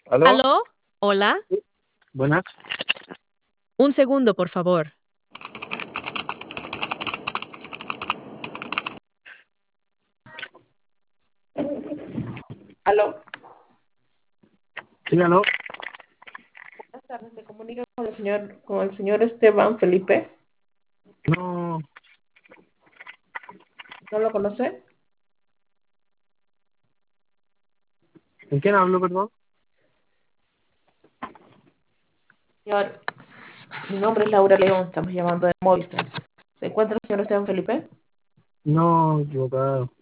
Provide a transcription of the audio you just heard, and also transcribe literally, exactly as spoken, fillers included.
¿Aló? ¿Aló? Hola. Sí, buenas. Un segundo, por favor. Aló, Sí, aló. buenas tardes. Me comunico con el señor, con el señor Esteban Felipe. No, ¿No lo conoce? ¿en quién hablo, perdón? Señor, mi nombre es Laura León. Estamos llamando de Movistar. ¿Se encuentra el señor Esteban Felipe? No, equivocado.